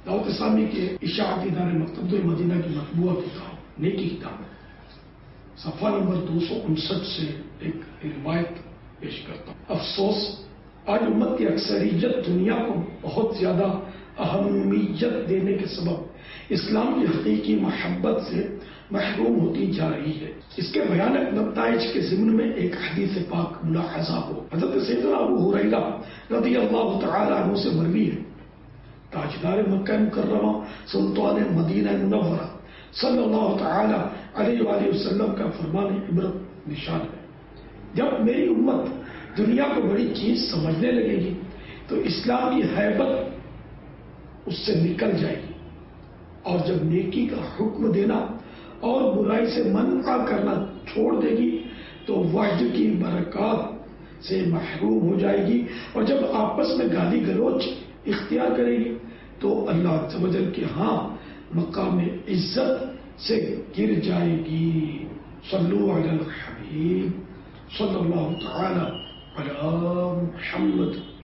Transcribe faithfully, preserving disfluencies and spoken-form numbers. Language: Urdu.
دعوت اسلامی کے اشاعتی ادارے مکتبۃ المدینہ کی مطبوعہ کتاب نیکی کتاب صفحہ نمبر دو سو انسٹھ سے ایک روایت پیش کرتا ہوں۔ افسوس، آج امت کی اکثریت دنیا کو بہت زیادہ اہمیت دینے کے سبب اسلام کی حقیقی محبت سے محروم ہوتی جا رہی ہے۔ اس کے بھیانک نتائج کے ضمن میں ایک حدیث پاک ملاحظہ ہو۔ حضرت سیدنا ابو ہریرہ رضی اللہ تعالی عنہ سے مروی ہے، تاجدار مکہ مکرمہ سلطان مدینہ منورہ صلی اللہ تعالی علیہ وآلہ وسلم کا فرمان عبرت نشان ہے، جب میری امت دنیا کو بڑی چیز سمجھنے لگے گی تو اسلام کی ہیبت اس سے نکل جائے گی، اور جب نیکی کا حکم دینا اور برائی سے منع کرنا چھوڑ دے گی تو وحی کی برکات سے محروم ہو جائے گی، اور جب آپس میں گالی گلوچ اختیار کرے گی تو اللہ عز و جل کے ہاں مقام عزت سے گر جائے گی۔ صلو علی الحبیب صلی اللہ تعالی علی محمد۔